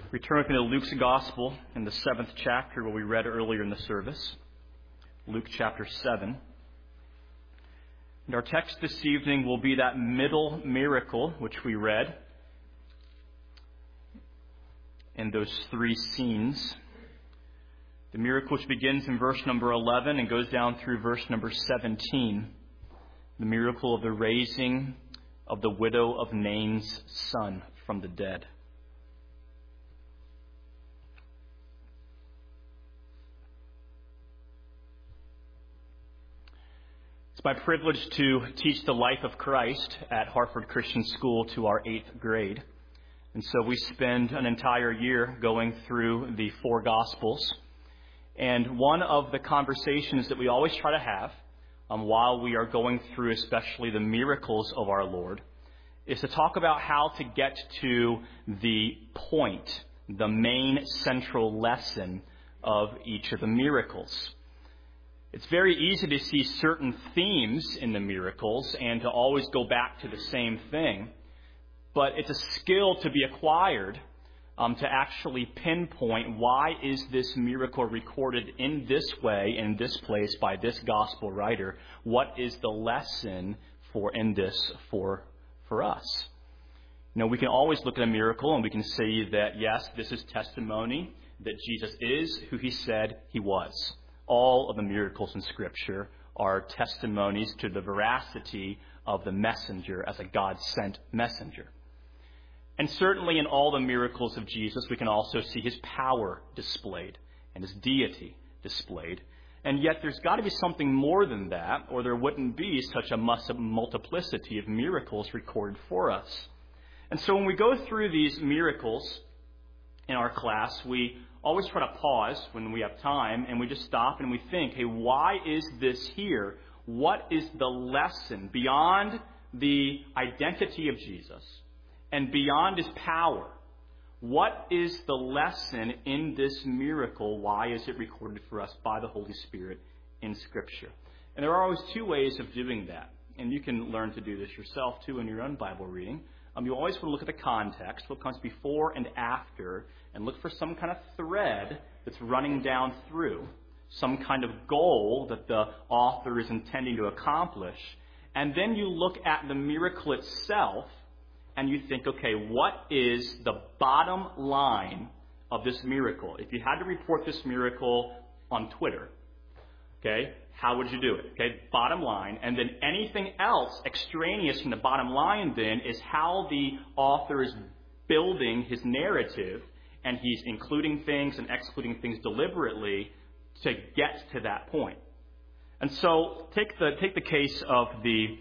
We turn to Luke's Gospel in the 7th chapter, where we read earlier in the service. Luke chapter 7. And our text this evening will be that middle miracle which we read in those three scenes. The miracle which begins in verse number 11 and goes down through verse number 17. The miracle of the raising of the widow of Nain's son from the dead. It's my privilege to teach the life of Christ at Hartford Christian School to our 8th grade. And so we spend an entire year going through the four Gospels. And one of the conversations that we always try to have while we are going through especially the miracles of our Lord is to talk about how to get to the point, the main central lesson of each of the miracles. It's very easy to see certain themes in the miracles and to always go back to the same thing. But it's a skill to be acquired to actually pinpoint why is this miracle recorded in this way, in this place, by this gospel writer. What is the lesson for us? You know, we can always look at a miracle and we can say that, yes, this is testimony that Jesus is who he said he was. All of the miracles in Scripture are testimonies to the veracity of the messenger as a God-sent messenger. And certainly in all the miracles of Jesus, we can also see his power displayed and his deity displayed. And yet there's got to be something more than that, or there wouldn't be such a multiplicity of miracles recorded for us. And so when we go through these miracles in our class, we always try to pause when we have time, and we just stop and we think, hey, why is this here? What is the lesson beyond the identity of Jesus and beyond his power? What is the lesson in this miracle? Why is it recorded for us by the Holy Spirit in Scripture? And there are always two ways of doing that. And you can learn to do this yourself, too, in your own Bible reading. You always want to look at the context, what comes before and after, and look for some kind of thread that's running down through, some kind of goal that the author is intending to accomplish. And then you look at the miracle itself, and you think, okay, what is the bottom line of this miracle? If you had to report this miracle on Twitter, okay, how would you do it? Okay, bottom line. And then anything else extraneous from the bottom line then is how the author is building his narrative, and he's including things and excluding things deliberately to get to that point. And so take the case of the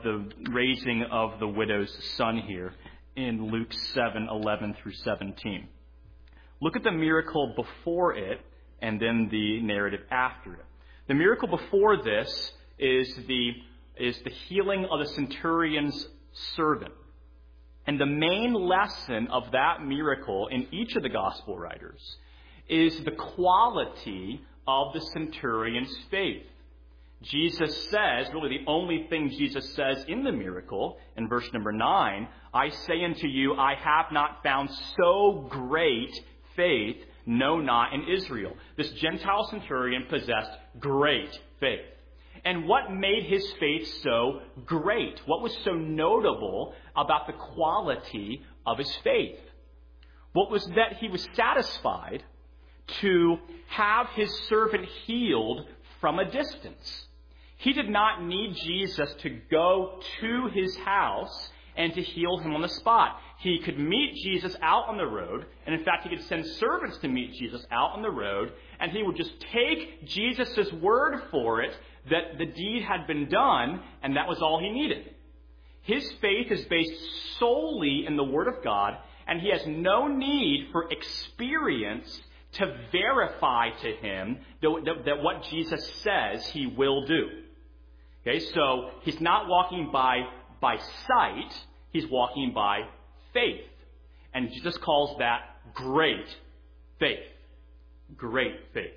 raising of the widow's son here in Luke 7:11 through 17. Look at the miracle before it and then the narrative after it. The miracle before this is the healing of the centurion's servant. And the main lesson of that miracle in each of the gospel writers is the quality of the centurion's faith. Jesus says, really the only thing Jesus says in the miracle, in verse number 9, I say unto you, I have not found so great faith, no, not in Israel. This Gentile centurion possessed great faith. And what made his faith so great? What was so notable about the quality of his faith? What was that he was satisfied to have his servant healed from a distance. He did not need Jesus to go to his house and to heal him on the spot. He could meet Jesus out on the road, and in fact, he could send servants to meet Jesus out on the road, and he would just take Jesus' word for it that the deed had been done, and that was all he needed. His faith is based solely in the Word of God, and he has no need for experience to verify to him that what Jesus says he will do. Okay, so he's not walking by sight, he's walking by faith. And Jesus calls that great faith. Great faith.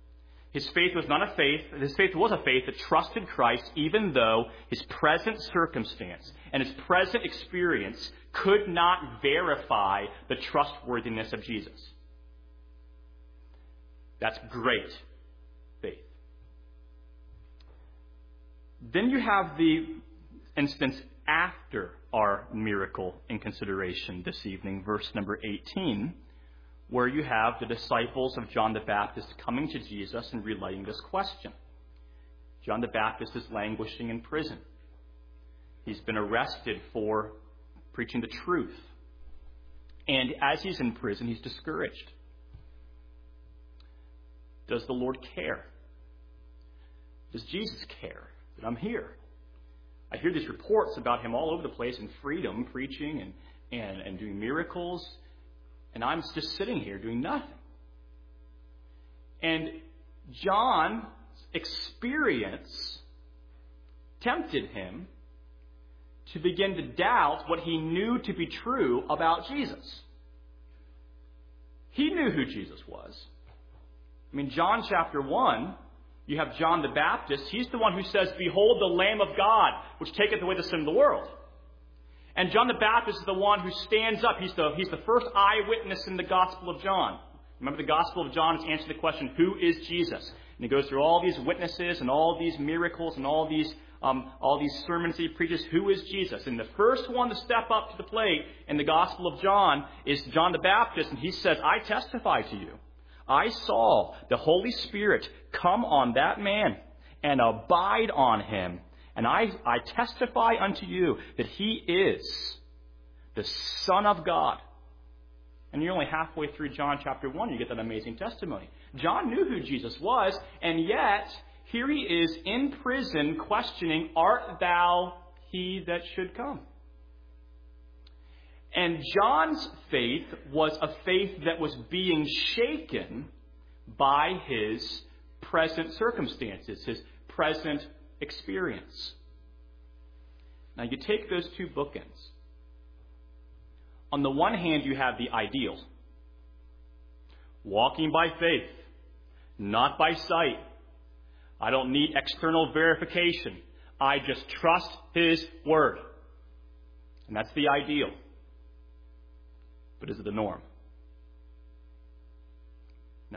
His faith was not a faith, his faith was a faith that trusted Christ even though his present circumstance and his present experience could not verify the trustworthiness of Jesus. That's great faith. Then you have the instance after our miracle in consideration this evening, verse number 18, where you have the disciples of John the Baptist coming to Jesus and relaying this question. John the Baptist is languishing in prison. He's been arrested for preaching the truth. And as he's in prison, he's discouraged. Does the Lord care? Does Jesus care that I'm here? I hear these reports about him all over the place in freedom, preaching and doing miracles, and I'm just sitting here doing nothing. And John's experience tempted him to begin to doubt what he knew to be true about Jesus. He knew who Jesus was. I mean, John chapter 1, you have John the Baptist. He's the one who says, "Behold the Lamb of God, which taketh away the sin of the world." And John the Baptist is the one who stands up. He's the first eyewitness in the Gospel of John. Remember, the Gospel of John is answering the question, who is Jesus? And he goes through all these witnesses and all these miracles and all these sermons he preaches. Who is Jesus? And the first one to step up to the plate in the Gospel of John is John the Baptist. And he says, "I testify to you. I saw the Holy Spirit come on that man and abide on him. And I testify unto you that he is the Son of God." And you're only halfway through John chapter 1, you get that amazing testimony. John knew who Jesus was, and yet here he is in prison questioning, "Art thou he that should come?" And John's faith was a faith that was being shaken by his present circumstances, his present experience. Now you take those two bookends. On the one hand, you have the ideal. Walking by faith, not by sight. I don't need external verification. I just trust his word. And that's the ideal. But is it the norm? No.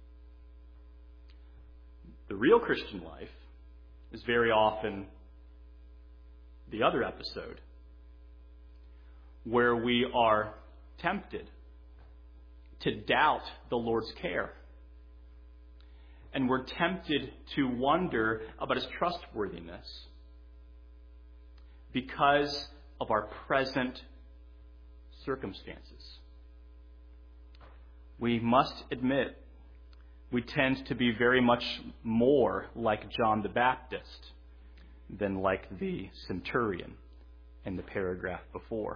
The real Christian life is very often the other episode, where we are tempted to doubt the Lord's care. And we're tempted to wonder about his trustworthiness because of our present circumstances. We must admit we tend to be very much more like John the Baptist than like the centurion in the paragraph before.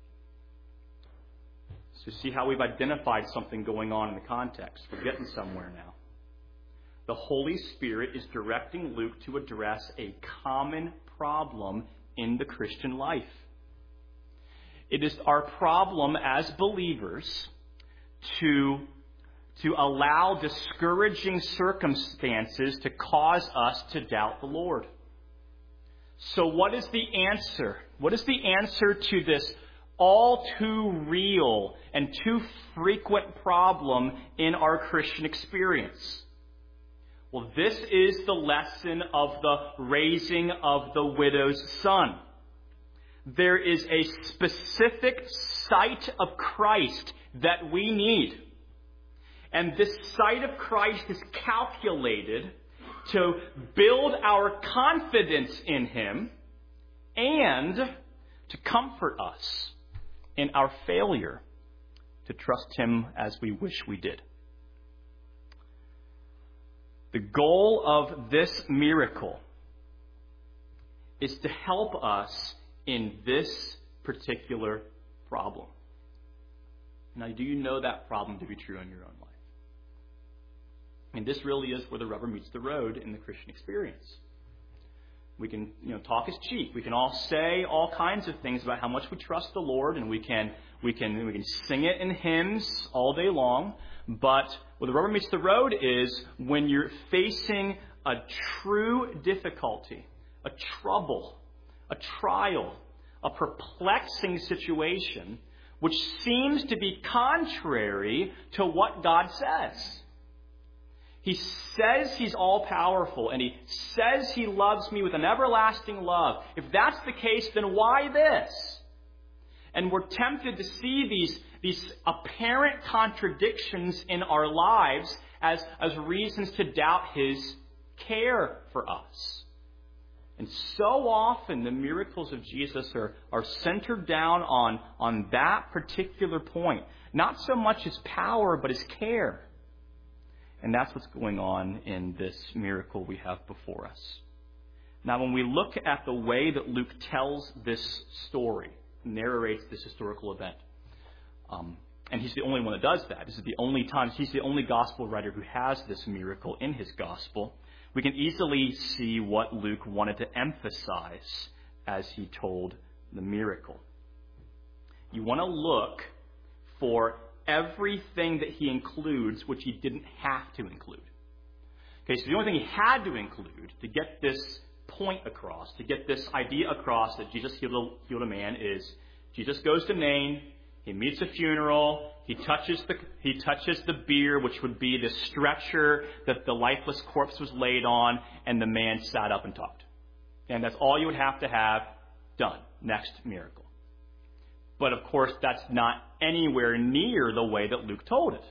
So see how we've identified something going on in the context. We're getting somewhere now. The Holy Spirit is directing Luke to address a common problem in the Christian life. It is our problem as believers to allow discouraging circumstances to cause us to doubt the Lord. So what is the answer? What is the answer to this all too real and too frequent problem in our Christian experience? Well, this is the lesson of the raising of the widow's son. There is a specific sight of Christ that we need. And this sight of Christ is calculated to build our confidence in him and to comfort us in our failure to trust him as we wish we did. The goal of this miracle is to help us in this particular problem. Now, do you know that problem to be true in your own life? I mean, this really is where the rubber meets the road in the Christian experience. We can, talk is cheap. We can all say all kinds of things about how much we trust the Lord, and we can sing it in hymns all day long. But where the rubber meets the road is when you're facing a true difficulty, a trouble, a trial, a perplexing situation which seems to be contrary to what God says. He says he's all-powerful, and he says he loves me with an everlasting love. If that's the case, then why this? And we're tempted to see these apparent contradictions in our lives as reasons to doubt his care for us. And so often the miracles of Jesus are centered down on that particular point. Not so much his power, but his care. And that's what's going on in this miracle we have before us. Now, when we look at the way that Luke tells this story, narrates this historical event, and he's the only one that does that. This is the only time, he's the only gospel writer who has this miracle in his gospel. We can easily see what Luke wanted to emphasize as he told the miracle. You want to look for everything that he includes which he didn't have to include. Okay, so the only thing he had to include to get this point across, to get this idea across that Jesus healed a man, is Jesus goes to Nain, he meets a funeral, he touches the bier, which would be the stretcher that the lifeless corpse was laid on, and the man sat up and talked. And that's all you would have to have done. Next miracle. But of course, that's not anywhere near the way that Luke told it.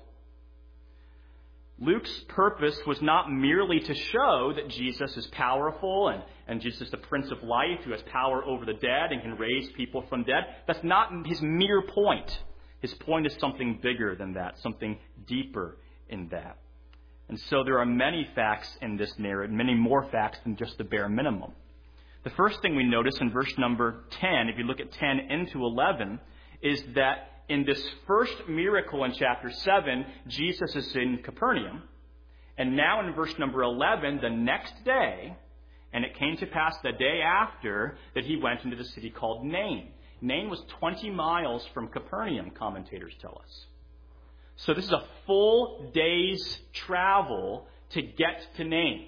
Luke's purpose was not merely to show that Jesus is powerful and Jesus is the Prince of Life who has power over the dead and can raise people from dead. That's not his mere point. His point is something bigger than that, something deeper in that. And so there are many facts in this narrative, many more facts than just the bare minimum. The first thing we notice in verse number 10, if you look at 10 into 11, is that in this first miracle in chapter 7, Jesus is in Capernaum. And now in verse number 11, the next day, and it came to pass the day after, that he went into the city called Nain. Nain was 20 miles from Capernaum, commentators tell us. So this is a full day's travel to get to Nain.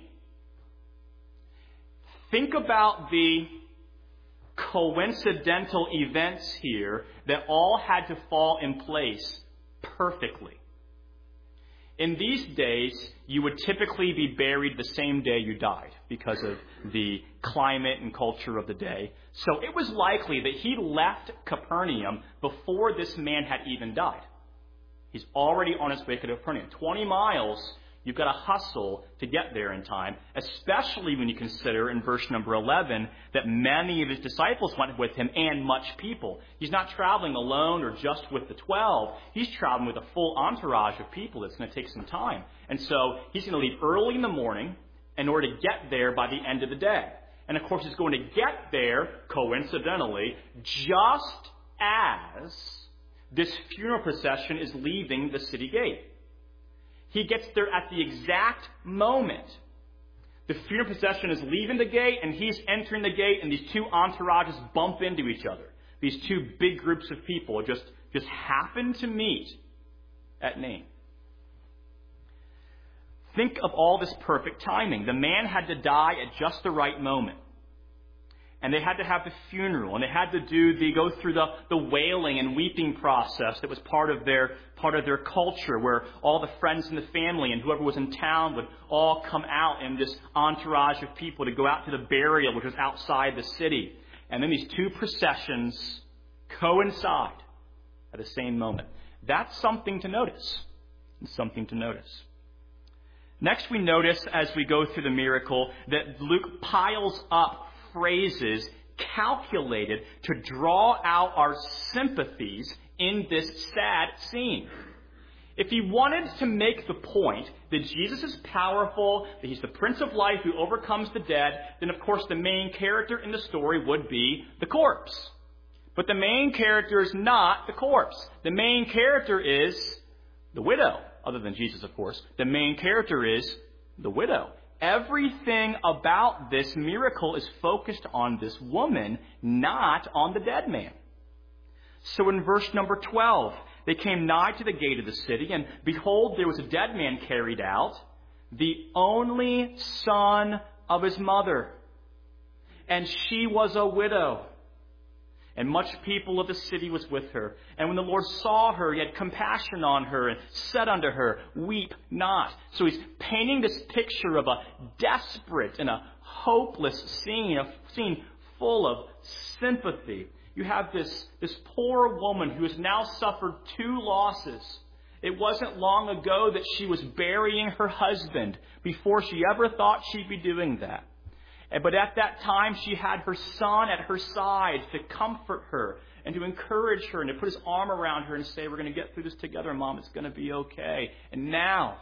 Think about the coincidental events here that all had to fall in place perfectly. In these days, you would typically be buried the same day you died because of the climate and culture of the day. So it was likely that he left Capernaum before this man had even died. He's already on his way to Capernaum. 20 miles, you've got to hustle to get there in time, especially when you consider in verse number 11 that many of his disciples went with him and much people. He's not traveling alone or just with the 12. He's traveling with a full entourage of people. It's going to take some time. And so he's going to leave early in the morning in order to get there by the end of the day. And of course, he's going to get there, coincidentally, just as this funeral procession is leaving the city gate. He gets there at the exact moment. The funeral procession is leaving the gate, and he's entering the gate, and these two entourages bump into each other. These two big groups of people just happen to meet at Nain. Think of all this perfect timing. The man had to die at just the right moment. And they had to have the funeral, and they had to go through the wailing and weeping process that was part of their culture, where all the friends and the family and whoever was in town would all come out in this entourage of people to go out to the burial, which was outside the city. And then these two processions coincide at the same moment. That's something to notice. It's something to notice. Next, we notice as we go through the miracle that Luke piles up phrases calculated to draw out our sympathies in this sad scene. If he wanted to make the point that Jesus is powerful, that he's the Prince of Life who overcomes the dead, then of course the main character in the story would be the corpse. But the main character is not the corpse. The main character is the widow, other than Jesus, of course. The main character is the widow. Everything about this miracle is focused on this woman, not on the dead man. So in verse number 12, they came nigh to the gate of the city, and behold, there was a dead man carried out, the only son of his mother. And she was a widow. And much people of the city was with her. And when the Lord saw her, he had compassion on her and said unto her, Weep not. So he's painting this picture of a desperate and a hopeless scene, a scene full of sympathy. You have this poor woman who has now suffered 2 losses. It wasn't long ago that she was burying her husband before she ever thought she'd be doing that. But at that time, she had her son at her side to comfort her and to encourage her and to put his arm around her and say, we're going to get through this together, Mom. It's going to be okay. And now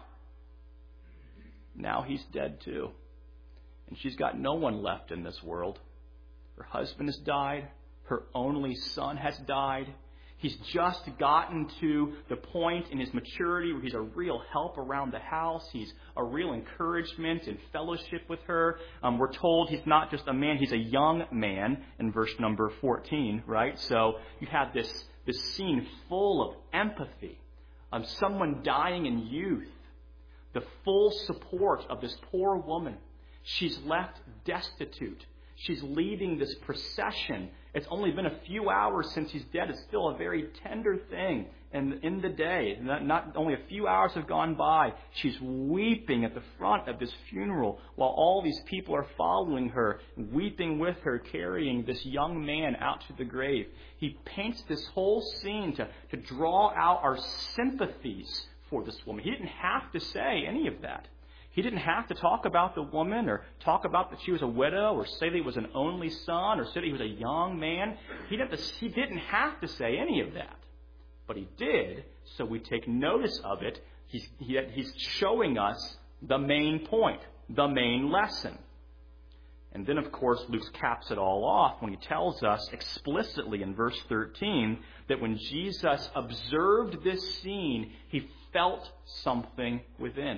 he's dead too. And she's got no one left in this world. Her husband has died. Her only son has died. He's just gotten to the point in his maturity where he's a real help around the house. He's a real encouragement and fellowship with her. We're told he's not just a man, he's a young man in verse number 14, right? So you have this scene full of empathy of someone dying in youth. The full support of this poor woman. She's left destitute. She's leading this procession. It's only been a few hours since he's dead. It's still a very tender thing. And in the day, not only a few hours have gone by, she's weeping at the front of this funeral while all these people are following her, weeping with her, carrying this young man out to the grave. He paints this whole scene to draw out our sympathies for this woman. He didn't have to say any of that. He didn't have to talk about the woman or talk about that she was a widow or say that he was an only son or say that he was a young man. He didn't have to say any of that. But he did, so we take notice of it. He's showing us the main point, the main lesson. And then, of course, Luke caps it all off when he tells us explicitly in verse 13 that when Jesus observed this scene, he felt something within.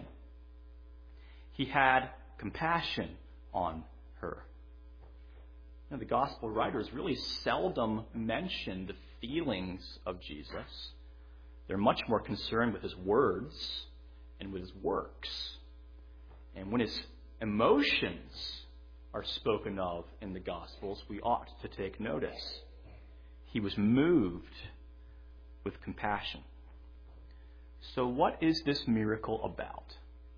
He had compassion on her. Now, the gospel writers really seldom mention the feelings of Jesus. They're much more concerned with his words and with his works. And when his emotions are spoken of in the Gospels, we ought to take notice. He was moved with compassion. So what is this miracle about?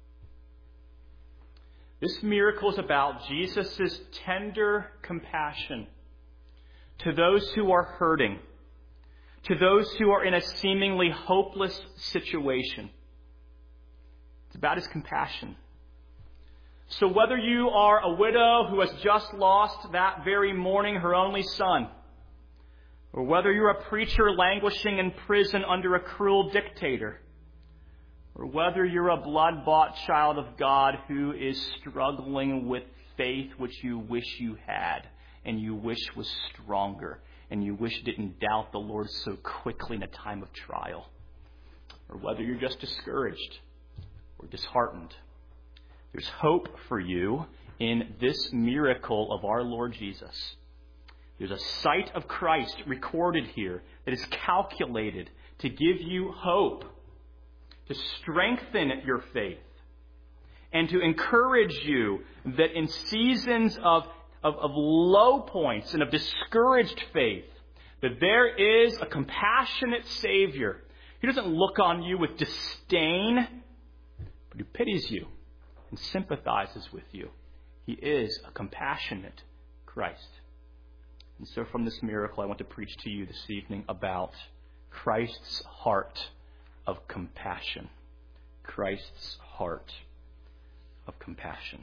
This miracle is about Jesus' tender compassion to those who are hurting, to those who are in a seemingly hopeless situation. It's about his compassion. So whether you are a widow who has just lost that very morning her only son, or whether you're a preacher languishing in prison under a cruel dictator, or whether you're a blood-bought child of God who is struggling with faith which you wish you had and you wish was stronger and you wish didn't doubt the Lord so quickly in a time of trial, or whether you're just discouraged or disheartened, there's hope for you in this miracle of our Lord Jesus. There's a sight of Christ recorded here that is calculated to give you hope, to strengthen your faith, and to encourage you that in seasons of low points and of discouraged faith, that there is a compassionate Savior. He doesn't look on you with disdain, but he pities you and sympathizes with you. He is a compassionate Christ. And so from this miracle, I want to preach to you this evening about Christ's heart of compassion. Christ's heart of compassion.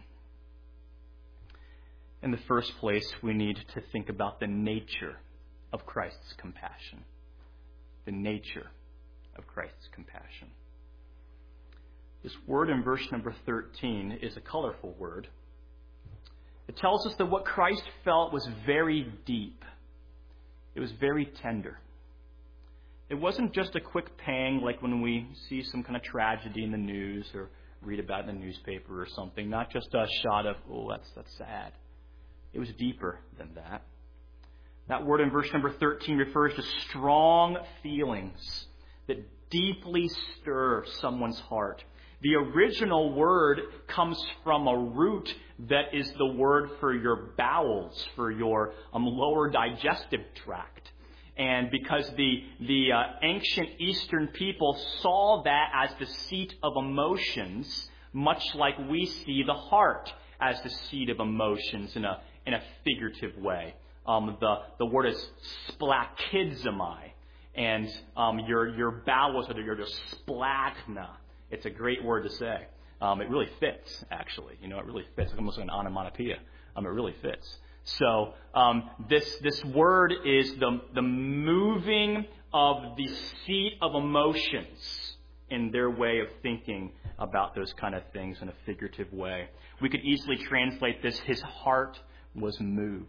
In the first place, we need to think about the nature of Christ's compassion. The nature of Christ's compassion. This word in verse number 13 is a colorful word. It tells us that what Christ felt was very deep. It was very tender. It wasn't just a quick pang like when we see some kind of tragedy in the news or read about it in the newspaper or something. Not just a shot of, oh, that's sad. It was deeper than that. That word in verse number 13 refers to strong feelings that deeply stir someone's heart. The original word comes from a root that is the word for your bowels, for your lower digestive tract. And because the ancient Eastern people saw that as the seat of emotions, much like we see the heart as the seat of emotions in a figurative way. The word is splachizomai, and your bowels are your splachna. It's a great word to say. It really fits, actually. It really fits. It's almost like an onomatopoeia. It really fits. So this word is the moving of the seat of emotions in their way of thinking about those kind of things in a figurative way. We could easily translate this, his heart was moved.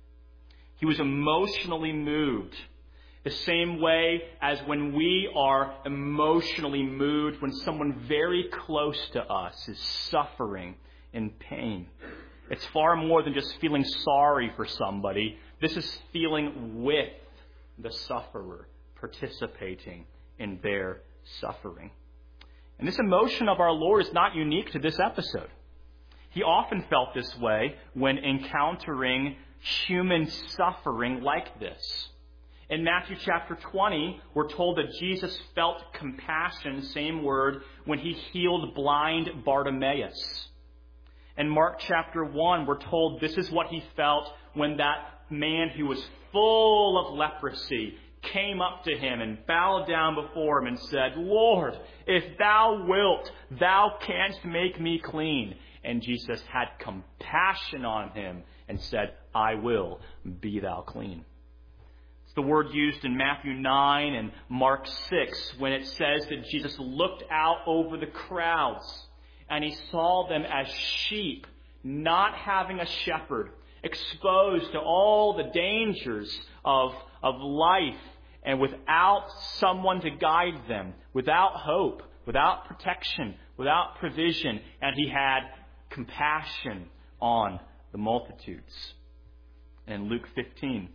He was emotionally moved. The same way as when we are emotionally moved when someone very close to us is suffering in pain. It's far more than just feeling sorry for somebody. This is feeling with the sufferer, participating in their suffering. And this emotion of our Lord is not unique to this episode. He often felt this way when encountering human suffering like this. In Matthew chapter 20, we're told that Jesus felt compassion, same word, when he healed blind Bartimaeus. In Mark chapter 1, we're told this is what he felt when that man who was full of leprosy came up to him and bowed down before him and said, "Lord, if thou wilt, thou canst make me clean." And Jesus had compassion on him and said, "I will, be thou clean." It's the word used in Matthew 9 and Mark 6 when it says that Jesus looked out over the crowds and he saw them as sheep, not having a shepherd, exposed to all the dangers of life and without someone to guide them, without hope, without protection, without provision. And he had compassion on the multitudes. In Luke 15,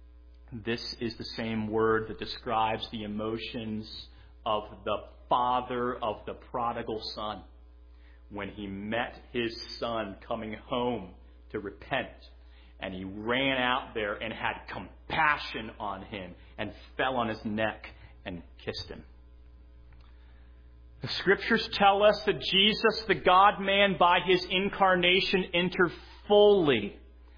this is the same word that describes the emotions of the father of the prodigal son when he met his son coming home to repent. And he ran out there and had compassion on him and fell on his neck and kissed him. The scriptures tell us that Jesus, the God-man, by his incarnation entered fully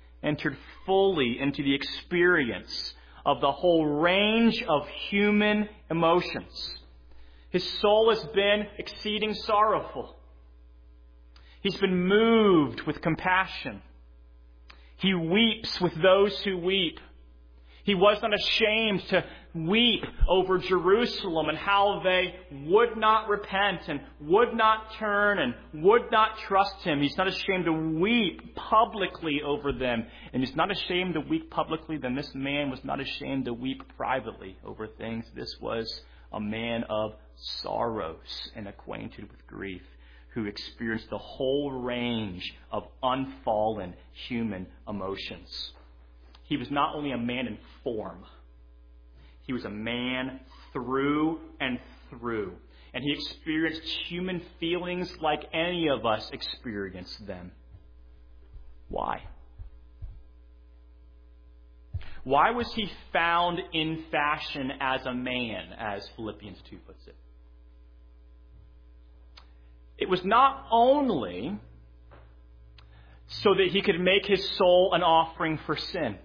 into the experience of the whole range of human emotions. His soul has been exceeding sorrowful. He's been moved with compassion. He weeps with those who weep. He was not ashamed to weep over Jerusalem and how they would not repent and would not turn and would not trust him. He's not ashamed to weep publicly over them. And he's not ashamed to weep publicly, then this man was not ashamed to weep privately over things. This was a man of sorrows and acquainted with grief, who experienced the whole range of unfallen human emotions. He was not only a man in form, he was a man through and through. And he experienced human feelings like any of us experience them. Why? Why was he found in fashion as a man, as Philippians 2 puts it? It was not only so that he could make his soul an offering for sin.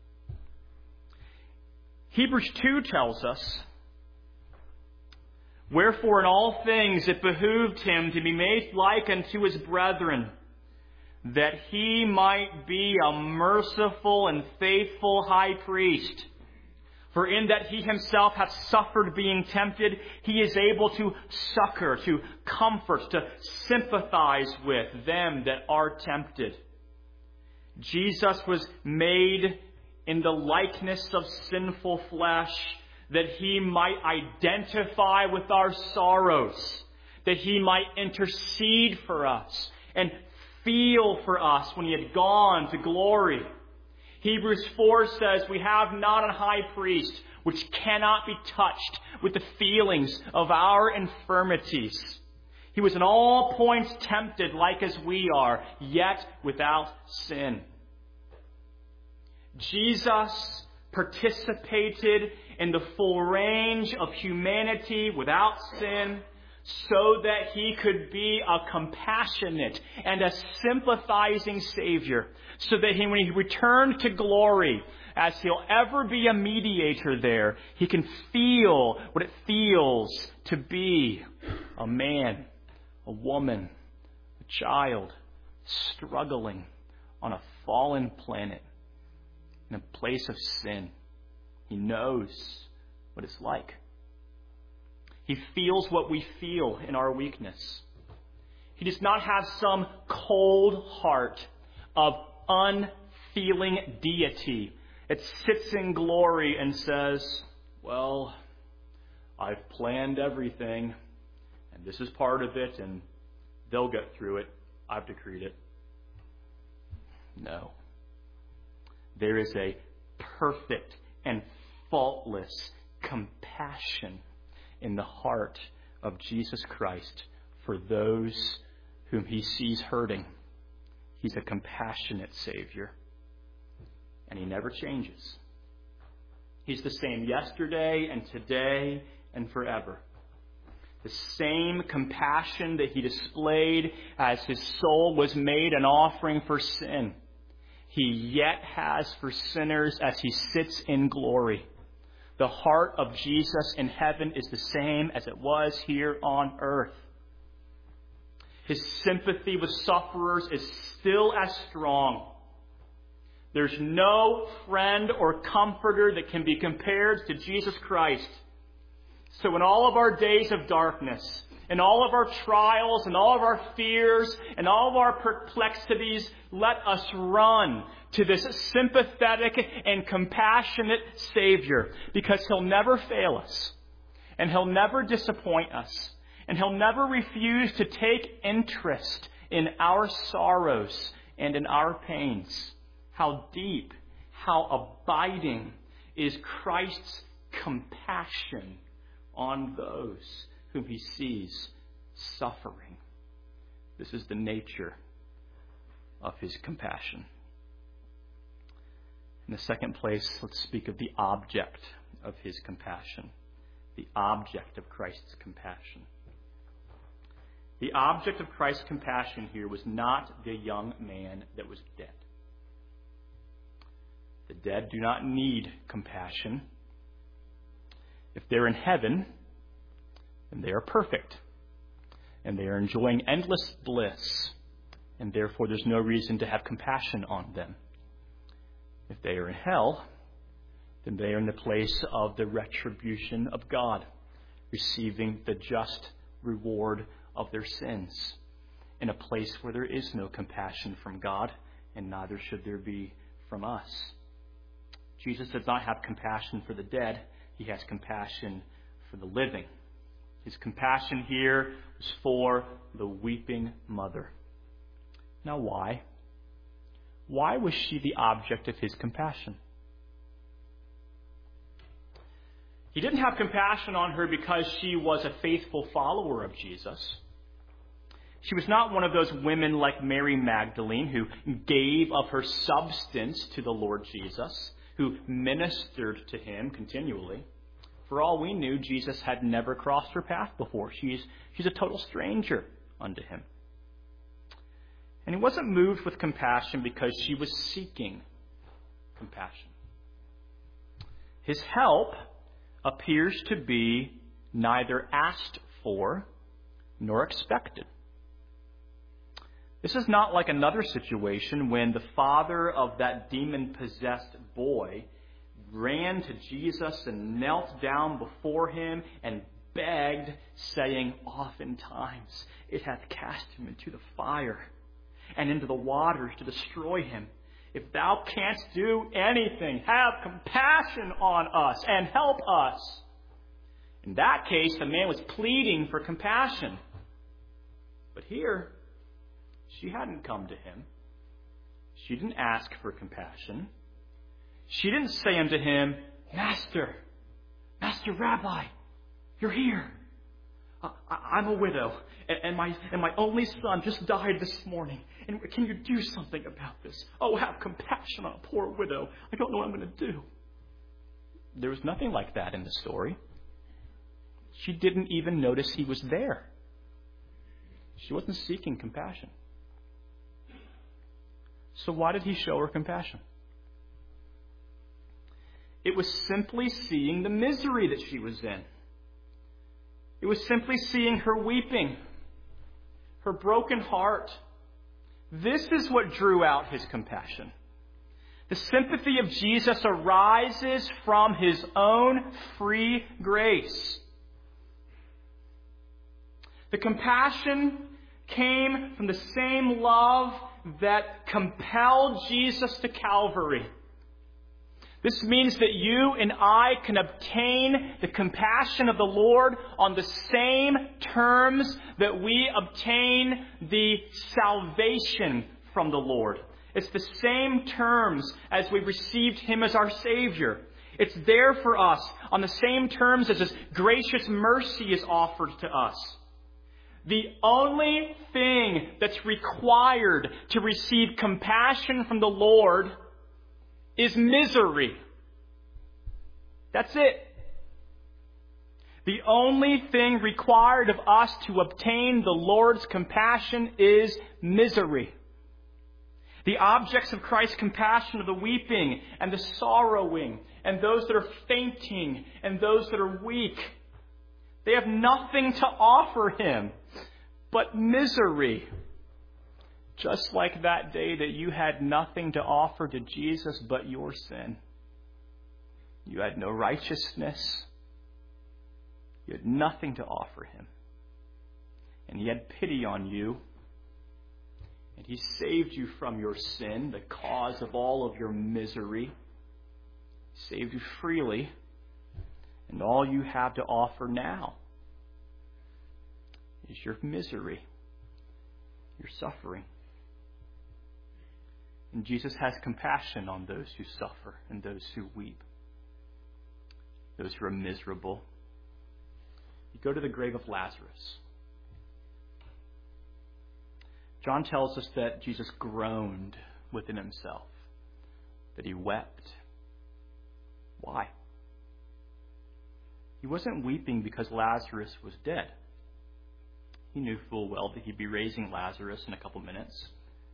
Hebrews 2 tells us, "Wherefore in all things it behooved him to be made like unto his brethren, that he might be a merciful and faithful high priest. For in that he himself hath suffered being tempted, he is able to succor, to comfort, to sympathize with them that are tempted." Jesus was made in the likeness of sinful flesh, that he might identify with our sorrows, that he might intercede for us and feel for us when he had gone to glory. Hebrews 4 says, "We have not a high priest which cannot be touched with the feelings of our infirmities." He was in all points tempted like as we are, yet without sin. Jesus participated in the full range of humanity without sin so that he could be a compassionate and a sympathizing Savior. So that when he returned to glory, as he'll ever be a mediator there, he can feel what it feels to be a man, a woman, a child, struggling on a fallen planet in a place of sin. He knows what it's like. He feels what we feel in our weakness. He does not have some cold heart of unfeeling deity that sits in glory and says, well, I've planned everything, and this is part of it, and they'll get through it. I've decreed it. No. There is a perfect and faultless compassion in the heart of Jesus Christ for those whom he sees hurting. He's a compassionate Savior, and he never changes. He's the same yesterday and today and forever. The same compassion that he displayed as his soul was made an offering for sin, he yet has for sinners as he sits in glory. The heart of Jesus in heaven is the same as it was here on earth. His sympathy with sufferers is still as strong. There's no friend or comforter that can be compared to Jesus Christ. So in all of our days of darkness, in all of our trials, and all of our fears, and all of our perplexities, let us run to this sympathetic and compassionate Savior, because he'll never fail us, and he'll never disappoint us, and he'll never refuse to take interest in our sorrows and in our pains. How deep, how abiding is Christ's compassion on those whom he sees suffering. This is the nature of his compassion. In the second place, let's speak of the object of his compassion. The object of Christ's compassion. The object of Christ's compassion here was not the young man that was dead. The dead do not need compassion. If they're in heaven, then they are perfect, and they are enjoying endless bliss, and therefore there's no reason to have compassion on them. If they are in hell, then they are in the place of the retribution of God, receiving the just reward of their sins, in a place where there is no compassion from God, and neither should there be from us. Jesus does not have compassion for the dead. He has compassion for the living. His compassion here was for the weeping mother. Now why? Why was she the object of his compassion? He didn't have compassion on her because she was a faithful follower of Jesus. She was not one of those women like Mary Magdalene who gave of her substance to the Lord Jesus, who ministered to him continually. For all we knew, Jesus had never crossed her path before. She's a total stranger unto him. And he wasn't moved with compassion because she was seeking compassion. His help appears to be neither asked for nor expected. This is not like another situation when the father of that demon-possessed boy ran to Jesus and knelt down before him and begged, saying, "Oftentimes it hath cast him into the fire and into the waters to destroy him. If thou canst do anything, have compassion on us and help us." In that case, the man was pleading for compassion. But here, she hadn't come to him. She didn't ask for compassion. She didn't say unto him, Master Rabbi, you're here. I'm a widow, and my only son just died this morning. And can you do something about this? Oh, have compassion on a poor widow. I don't know what I'm going to do. There was nothing like that in the story. She didn't even notice he was there. She wasn't seeking compassion. So why did he show her compassion? It was simply seeing the misery that she was in. It was simply seeing her weeping, her broken heart. This is what drew out his compassion. The sympathy of Jesus arises from his own free grace. The compassion came from the same love that compelled Jesus to Calvary. This means that you and I can obtain the compassion of the Lord on the same terms that we obtain the salvation from the Lord. It's the same terms as we received Him as our Savior. It's there for us on the same terms as His gracious mercy is offered to us. The only thing that's required to receive compassion from the Lord is misery. That's it. The only thing required of us to obtain the Lord's compassion is misery. The objects of Christ's compassion are the weeping and the sorrowing and those that are fainting and those that are weak. They have nothing to offer Him but misery. Just like that day that you had nothing to offer to Jesus but your sin. You had no righteousness. You had nothing to offer Him. And He had pity on you. And He saved you from your sin, the cause of all of your misery. He saved you freely. And all you have to offer now is your misery, your suffering. And Jesus has compassion on those who suffer and those who weep, those who are miserable. You go to the grave of Lazarus. John tells us that Jesus groaned within Himself, that He wept. Why? He wasn't weeping because Lazarus was dead. He knew full well that He'd be raising Lazarus in a couple minutes.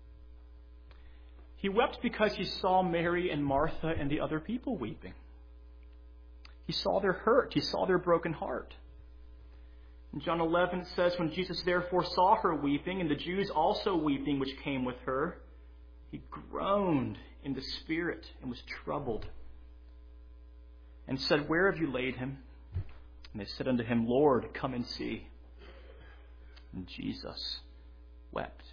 He wept because He saw Mary and Martha and the other people weeping. He saw their hurt. He saw their broken heart. In John 11 it says, when Jesus therefore saw her weeping, and the Jews also weeping which came with her, He groaned in the spirit and was troubled, and said, where have you laid him? And they said unto Him, Lord, come and see. And Jesus wept.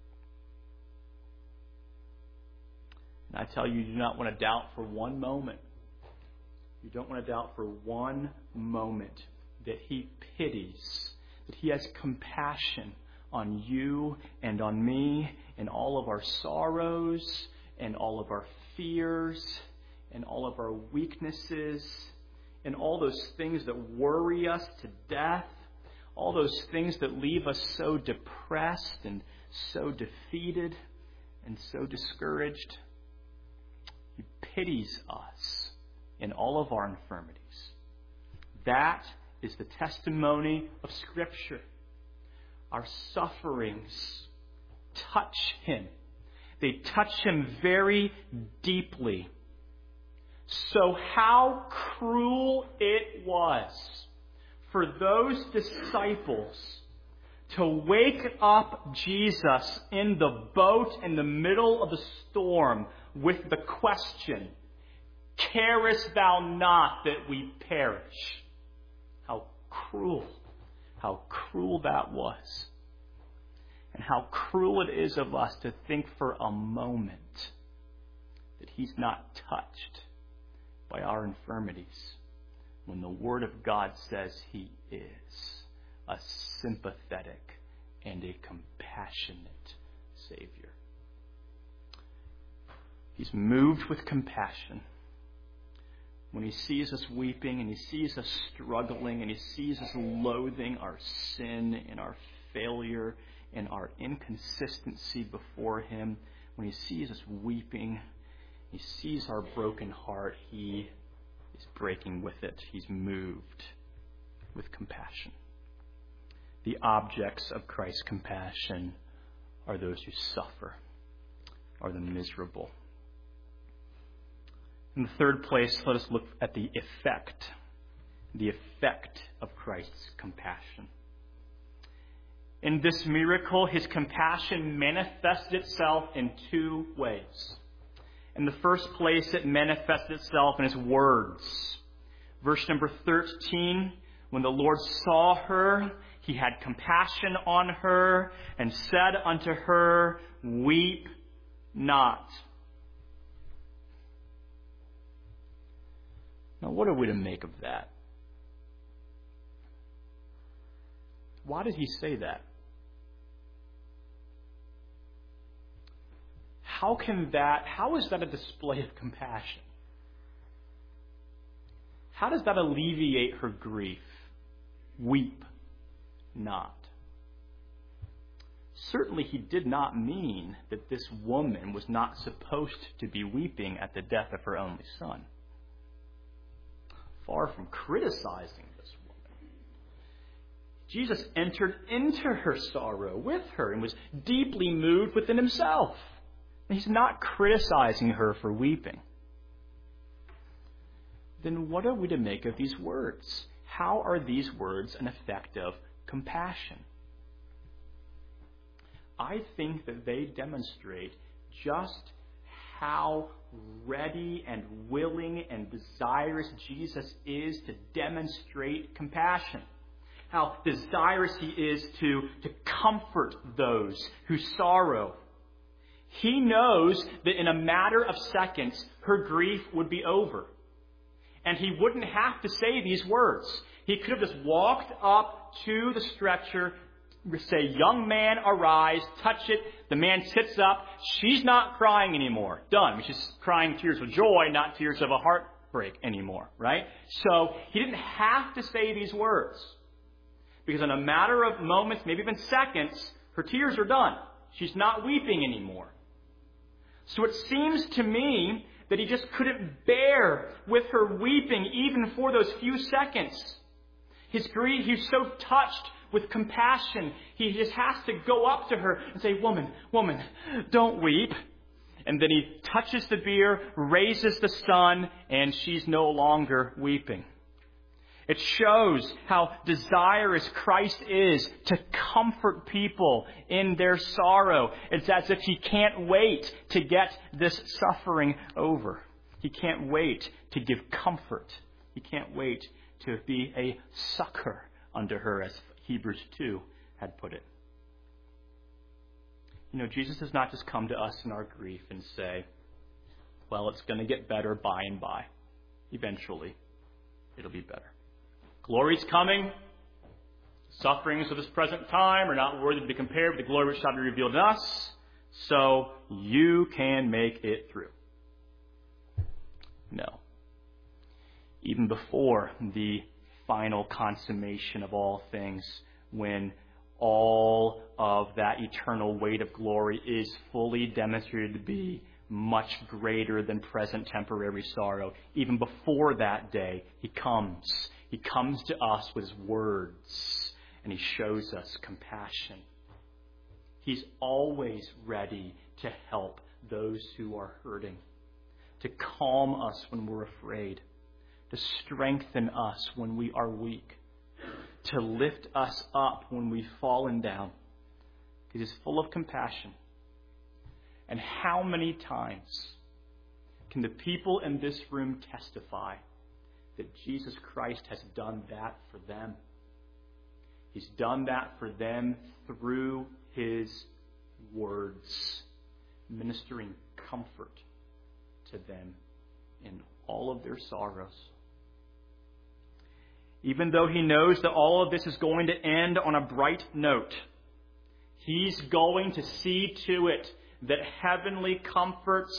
And I tell you, you do not want to doubt for one moment. You don't want to doubt for one moment that He pities, that He has compassion on you and on me and all of our sorrows and all of our fears and all of our weaknesses and all those things that worry us to death, all those things that leave us so depressed and so defeated and so discouraged. He pities us in all of our infirmities. That is the testimony of Scripture. Our sufferings touch Him. They touch Him very deeply. So how cruel it was for those disciples to wake up Jesus in the boat in the middle of the storm with the question, carest thou not that we perish? How cruel that was. And how cruel it is of us to think for a moment that He's not touched by our infirmities, when the Word of God says He is a sympathetic and a compassionate Savior. He's moved with compassion when he sees us weeping and he sees us struggling and he sees us loathing our sin and our failure and our inconsistency before him, when he sees us weeping, he sees our broken heart, he is breaking with it. He's moved with compassion. The objects of Christ's compassion are those who suffer, are the miserable. In the third place, let us look at the effect of Christ's compassion. In this miracle, his compassion manifested itself in two ways. In the first place, it manifested itself in his words. Verse number 13, when the Lord saw her, he had compassion on her and said unto her, "Weep not." Now, what are we to make of that? Why did he say that? How is that a display of compassion? How does that alleviate her grief? Weep not. Certainly he did not mean that this woman was not supposed to be weeping at the death of her only son. Far from criticizing this woman, Jesus entered into her sorrow with her and was deeply moved within himself. He's not criticizing her for weeping. Then what are we to make of these words? How are these words an effect of compassion? I think that they demonstrate just how ready and willing and desirous Jesus is to demonstrate compassion. How desirous he is to comfort those who sorrow. He knows that in a matter of seconds, her grief would be over. And he wouldn't have to say these words. He could have just walked up to the stretcher, say, "Young man, arise," touch it. The man sits up. She's not crying anymore. Done. She's crying tears of joy, not tears of a heartbreak anymore, right? So he didn't have to say these words. Because in a matter of moments, maybe even seconds, her tears are done. She's not weeping anymore. So it seems to me that he just couldn't bear with her weeping even for those few seconds. His grief, he's so touched with compassion, he just has to go up to her and say, woman, don't weep. And then he touches the bier, raises the son, and she's no longer weeping. It shows how desirous Christ is to comfort people in their sorrow. It's as if he can't wait to get this suffering over. He can't wait to give comfort. He can't wait to be a succor unto her, as Hebrews 2 had put it. You know, Jesus does not just come to us in our grief and say, well, it's going to get better by and by. Eventually, it'll be better. Glory's coming. Sufferings of this present time are not worthy to be compared with the glory which shall be revealed in us. So you can make it through. No. Even before the final consummation of all things, when all of that eternal weight of glory is fully demonstrated to be much greater than present temporary sorrow, even before that day, he comes. He comes to us with his words, and he shows us compassion. He's always ready to help those who are hurting, to calm us when we're afraid, to strengthen us when we are weak, to lift us up when we've fallen down. He is full of compassion. And how many times can the people in this room testify that Jesus Christ has done that for them? He's done that for them through his words, ministering comfort to them in all of their sorrows. Even though he knows that all of this is going to end on a bright note, he's going to see to it that heavenly comforts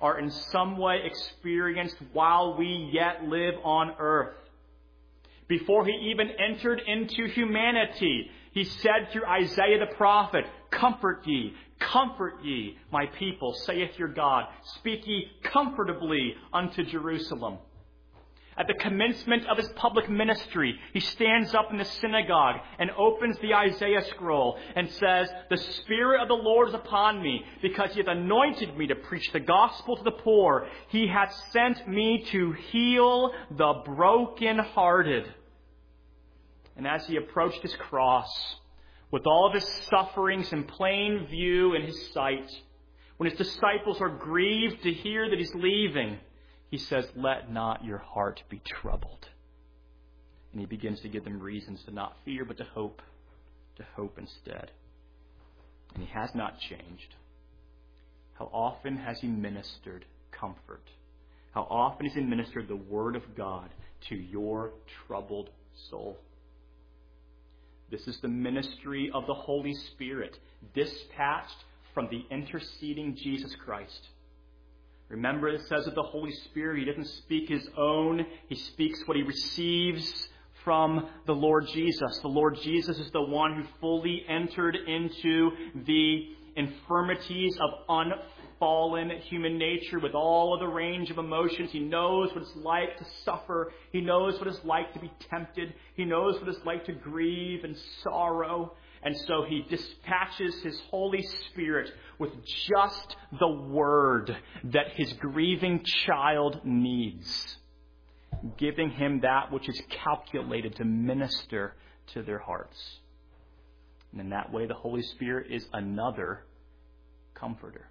are in some way experienced while we yet live on earth. Before he even entered into humanity, he said through Isaiah the prophet, comfort ye, my people, saith your God. Speak ye comfortably unto Jerusalem. At the commencement of his public ministry, he stands up in the synagogue and opens the Isaiah scroll and says, the Spirit of the Lord is upon me, because he hath anointed me to preach the gospel to the poor. He hath sent me to heal the brokenhearted. And as he approached his cross, with all of his sufferings in plain view in his sight, when his disciples are grieved to hear that he's leaving, he says, let not your heart be troubled. And he begins to give them reasons to not fear, but to hope instead. And he has not changed. How often has he ministered comfort? How often has he ministered the word of God to your troubled soul? This is the ministry of the Holy Spirit, dispatched from the interceding Jesus Christ. Remember, it says of the Holy Spirit, he doesn't speak his own. He speaks what he receives from the Lord Jesus. The Lord Jesus is the one who fully entered into the infirmities of unfallen human nature with all of the range of emotions. He knows what it's like to suffer. He knows what it's like to be tempted. He knows what it's like to grieve and sorrow. And so he dispatches his Holy Spirit with just the word that his grieving child needs, giving him that which is calculated to minister to their hearts. And in that way, the Holy Spirit is another comforter.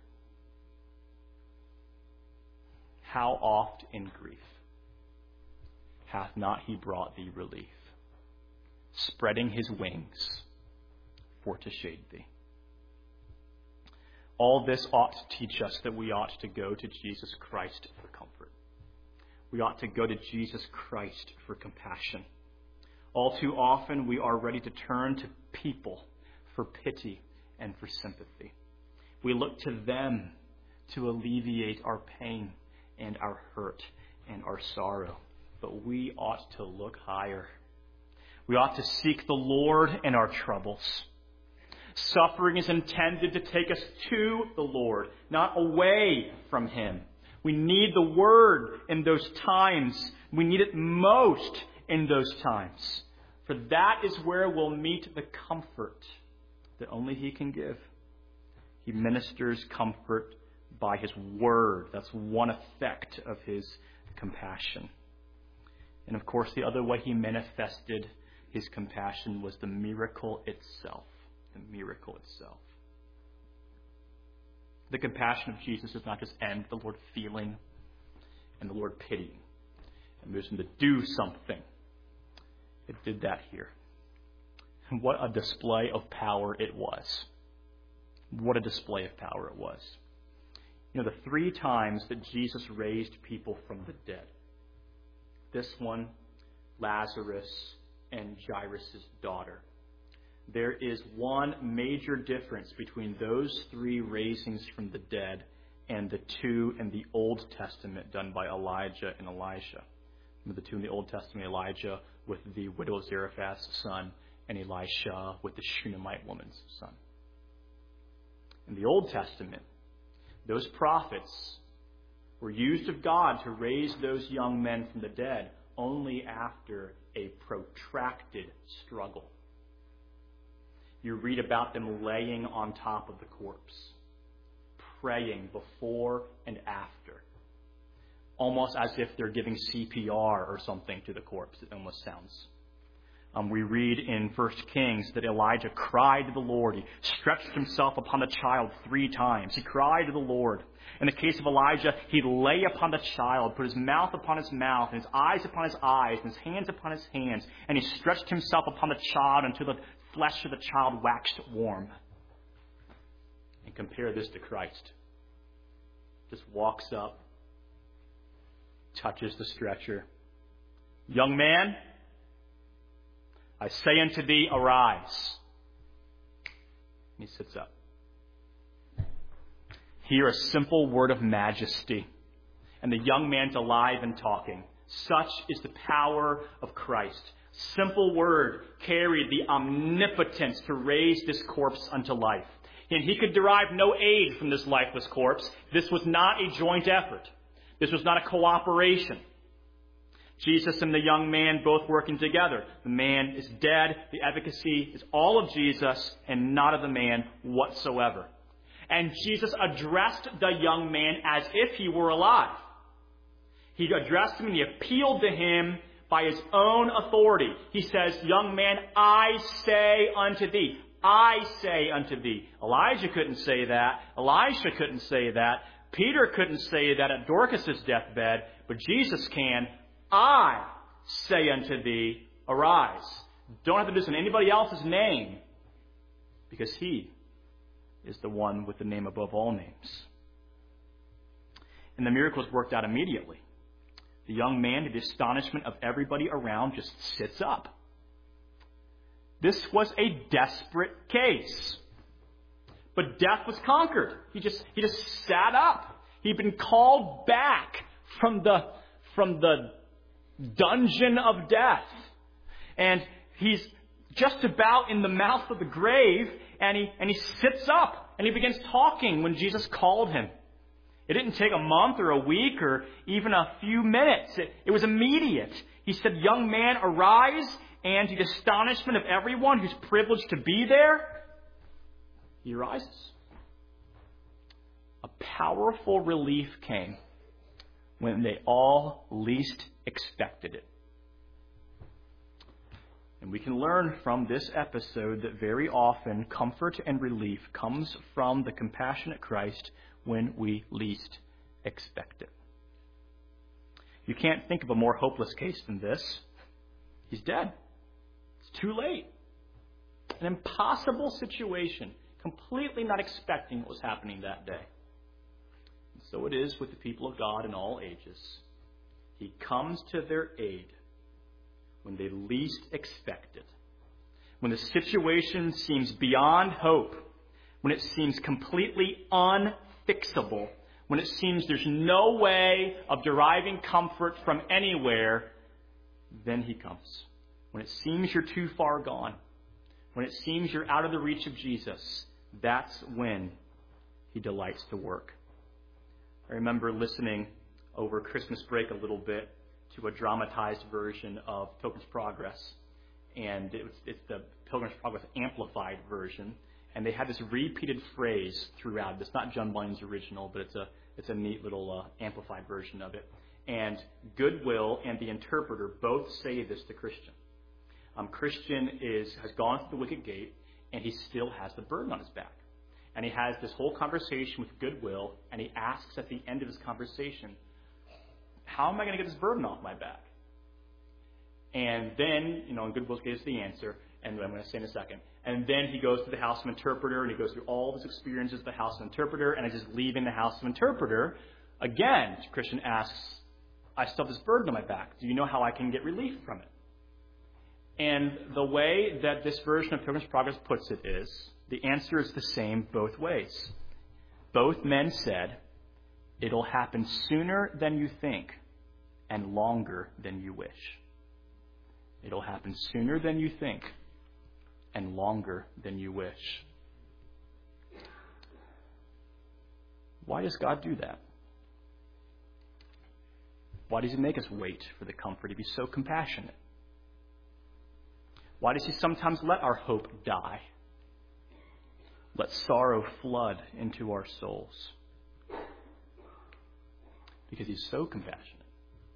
How oft in grief hath not he brought thee relief, spreading his wings for to shade thee. All this ought to teach us that we ought to go to Jesus Christ for comfort. We ought to go to Jesus Christ for compassion. All too often we are ready to turn to people for pity and for sympathy. We look to them to alleviate our pain and our hurt and our sorrow. But we ought to look higher. We ought to seek the Lord in our troubles. Suffering is intended to take us to the Lord, not away from him. We need the word in those times. We need it most in those times. For that is where we'll meet the comfort that only he can give. He ministers comfort by his word. That's one effect of his compassion. And of course, the other way he manifested his compassion was the miracle itself. The miracle itself. The compassion of Jesus does not just end the Lord feeling and the Lord pitying. It moves him to do something. It did that here. And what a display of power it was. What a display of power it was. You know, the 3 times that Jesus raised people from the dead. This one, Lazarus, and Jairus' daughter. There is one major difference between those 3 raisings from the dead and the 2 in the Old Testament done by Elijah and Elisha. Remember the 2 in the Old Testament, Elijah with the widow of Zarephath's son, and Elisha with the Shunammite woman's son. In the Old Testament, those prophets were used of God to raise those young men from the dead only after a protracted struggle. You read about them laying on top of the corpse, praying before and after, almost as if they're giving CPR or something to the corpse. It almost sounds. We read in 1 Kings that Elijah cried to the Lord. He stretched himself upon the child 3 times. He cried to the Lord. In the case of Elijah, he lay upon the child, put his mouth upon his mouth, and his eyes upon his eyes, and his hands upon his hands, and he stretched himself upon the child until the flesh of the child waxed warm. And compare this to Christ. Just walks up, touches the stretcher. Young man, I say unto thee, arise. And he sits up. Hear a simple word of majesty, and the young man's alive and talking. Such is the power of Christ. Simple word carried the omnipotence to raise this corpse unto life. And he could derive no aid from this lifeless corpse. This was not a joint effort. This was not a cooperation. Jesus and the young man both working together. The man is dead. The efficacy is all of Jesus and not of the man whatsoever. And Jesus addressed the young man as if he were alive. He addressed him and he appealed to him by his own authority. He says, young man, I say unto thee. I say unto thee. Elijah couldn't say that. Elisha couldn't say that. Peter couldn't say that at Dorcas' deathbed. But Jesus can. I say unto thee, arise. Don't have to do this in anybody else's name, because he is the one with the name above all names. And the miracles worked out immediately. The young man, to the astonishment of everybody around, just sits up. This was a desperate case. But death was conquered. He just sat up. He'd been called back from the dungeon of death. And he's just about in the mouth of the grave, and he sits up and he begins talking when Jesus called him. It didn't take a month or a week or even a few minutes. It was immediate. He said, young man, arise. And to the astonishment of everyone who's privileged to be there, he arises. A powerful relief came when they all least expected it. And we can learn from this episode that very often comfort and relief comes from the compassionate Christ when we least expect it. You can't think of a more hopeless case than this. He's dead. It's too late. An impossible situation, completely not expecting what was happening that day. And so it is with the people of God in all ages. He comes to their aid when they least expect it. When the situation seems beyond hope. When it seems completely unfixable. When it seems there's no way of deriving comfort from anywhere, then he comes. When it seems you're too far gone, when it seems you're out of the reach of Jesus, that's when he delights to work. I remember listening over Christmas break a little bit to a dramatized version of Pilgrim's Progress. And it's the Pilgrim's Progress amplified version. And they had this repeated phrase throughout. It's not John Bunyan's original, but it's a neat little amplified version of it. And Goodwill and the interpreter both say this to Christian. Christian has gone through the wicket gate, and he still has the burden on his back. And he has this whole conversation with Goodwill, and he asks at the end of his conversation, how am I going to get this burden off my back? And then, and Goodwill gives the answer, and I'm going to say in a second. And then he goes to the House of Interpreter, and he goes through all of his experiences with the House of Interpreter, and as he's leaving the House of Interpreter, again, Christian asks, I still have this burden on my back. Do you know how I can get relief from it? And the way that this version of Pilgrim's Progress puts it is, the answer is the same both ways. Both men said, it'll happen sooner than you think and longer than you wish. It'll happen sooner than you think and longer than you wish. Why does God do that? Why does he make us wait for the comfort if he's so compassionate? Why does he sometimes let our hope die? Let sorrow flood into our souls? Because he's so compassionate.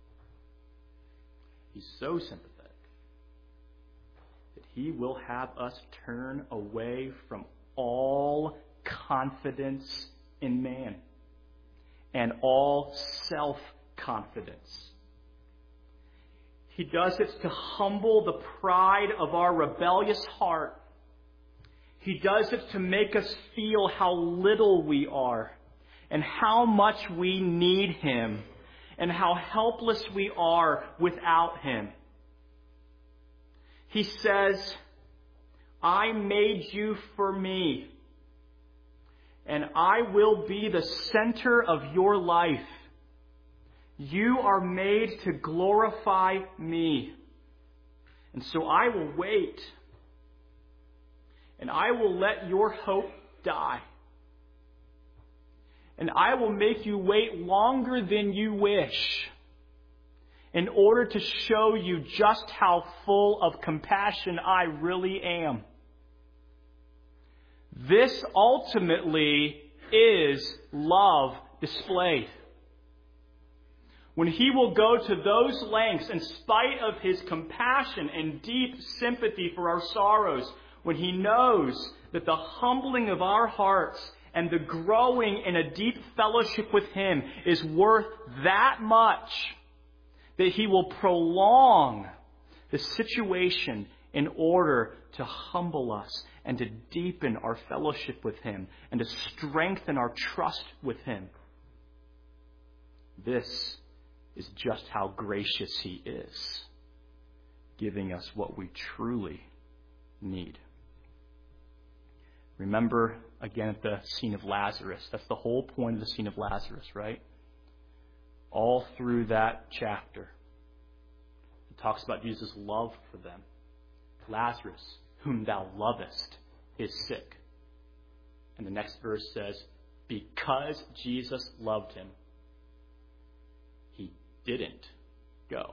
He's so sympathetic that he will have us turn away from all confidence in man and all self-confidence. He does it to humble the pride of our rebellious heart. He does it to make us feel how little we are and how much we need him and how helpless we are without him. He says, I made you for me, and I will be the center of your life. You are made to glorify me. And so I will wait, and I will let your hope die. And I will make you wait longer than you wish in order to show you just how full of compassion I really am. This ultimately is love displayed. When He will go to those lengths in spite of His compassion and deep sympathy for our sorrows, when He knows that the humbling of our hearts and the growing in a deep fellowship with Him is worth that much, that He will prolong the situation in order to humble us and to deepen our fellowship with Him and to strengthen our trust with Him. This is just how gracious He is, giving us what we truly need. Remember, again, at the scene of Lazarus. That's the whole point of the scene of Lazarus, right? All through that chapter, it talks about Jesus' love for them. Lazarus, whom thou lovest, is sick. And the next verse says, because Jesus loved him, He didn't go.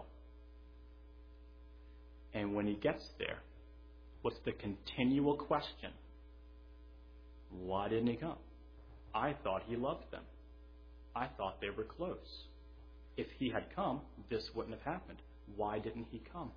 And when He gets there, what's the continual question? Why didn't He come? I thought He loved them. I thought they were close. If He had come, this wouldn't have happened. Why didn't He come?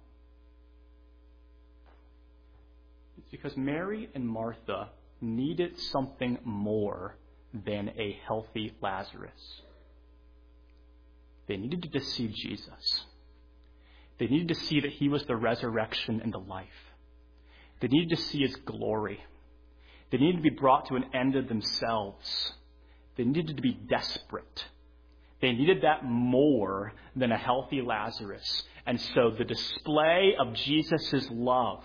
It's because Mary and Martha needed something more than a healthy Lazarus. They needed to see Jesus. They needed to see that He was the resurrection and the life. They needed to see His glory. They needed to be brought to an end of themselves. They needed to be desperate. They needed that more than a healthy Lazarus. And so the display of Jesus' love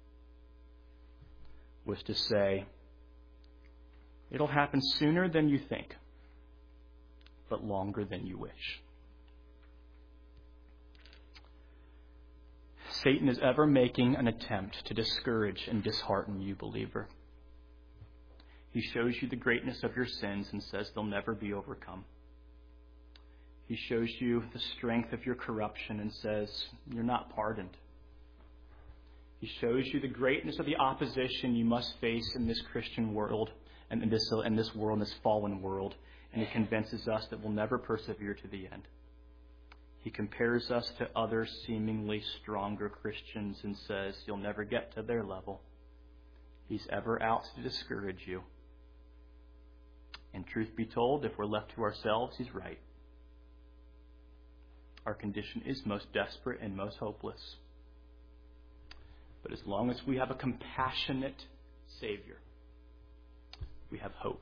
was to say, it'll happen sooner than you think, but longer than you wish. Satan is ever making an attempt to discourage and dishearten you, believer. He shows you the greatness of your sins and says they'll never be overcome. He shows you the strength of your corruption and says you're not pardoned. He shows you the greatness of the opposition you must face in this Christian world and in this world, in this fallen world, and He convinces us that we'll never persevere to the end. He compares us to other seemingly stronger Christians and says you'll never get to their level. He's ever out to discourage you. And truth be told, if we're left to ourselves, He's right. Our condition is most desperate and most hopeless. But as long as we have a compassionate Savior, we have hope.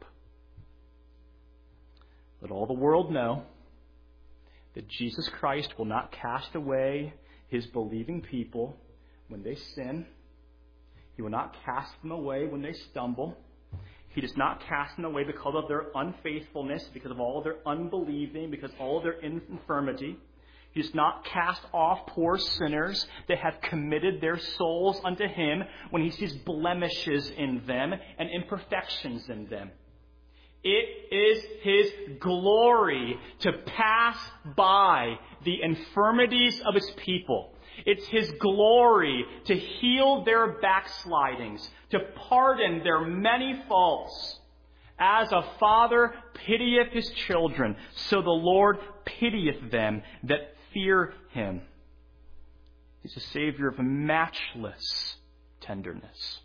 Let all the world know that Jesus Christ will not cast away His believing people when they sin. He will not cast them away when they stumble. He does not cast them away because of their unfaithfulness, because of all of their unbelieving, because of all of their infirmity. He does not cast off poor sinners that have committed their souls unto Him when He sees blemishes in them and imperfections in them. It is His glory to pass by the infirmities of His people. It's His glory to heal their backslidings, to pardon their many faults. As a father pitieth his children, so the Lord pitieth them that fear Him. He's a Savior of matchless tenderness.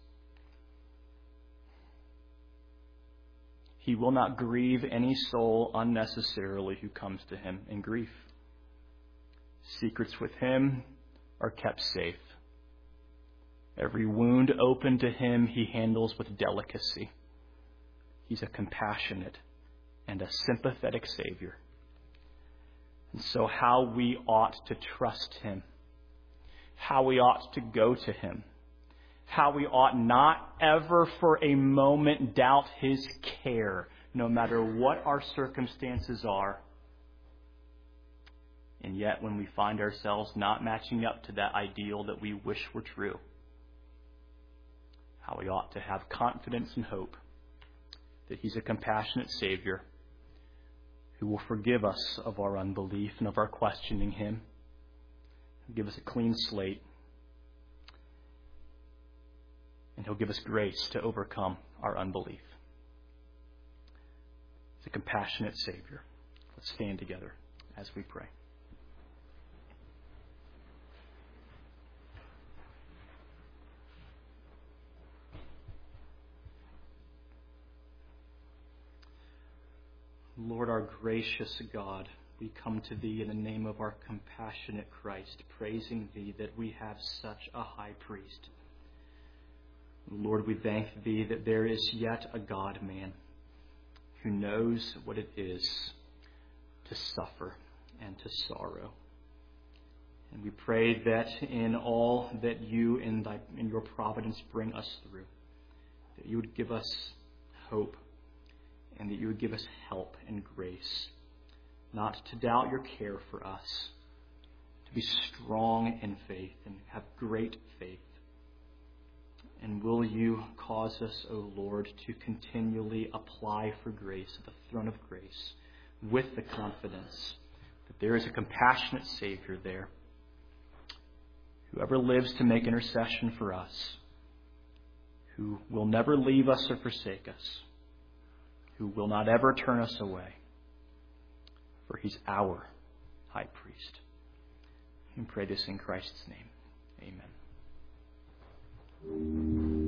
He will not grieve any soul unnecessarily who comes to Him in grief. Secrets with Him are kept safe. Every wound open to Him He handles with delicacy. He's a compassionate and a sympathetic Savior. And so how we ought to trust Him, how we ought to go to Him, how we ought not ever for a moment doubt His care, no matter what our circumstances are. And yet, when we find ourselves not matching up to that ideal that we wish were true, how we ought to have confidence and hope that He's a compassionate Savior who will forgive us of our unbelief and of our questioning Him. He'll give us a clean slate, and He'll give us grace to overcome our unbelief. He's a compassionate Savior. Let's stand together as we pray. Lord, our gracious God, we come to Thee in the name of our compassionate Christ, praising Thee that we have such a high priest. Lord, we thank Thee that there is yet a God-man who knows what it is to suffer and to sorrow. And we pray that in all that You in Your providence bring us through, that You would give us hope, and that You would give us help and grace, not to doubt Your care for us, to be strong in faith and have great faith. And will You cause us, O Lord, to continually apply for grace at the throne of grace with the confidence that there is a compassionate Savior there, who ever lives to make intercession for us, who will never leave us or forsake us, who will not ever turn us away, for He's our high priest. We pray this in Christ's name. Amen.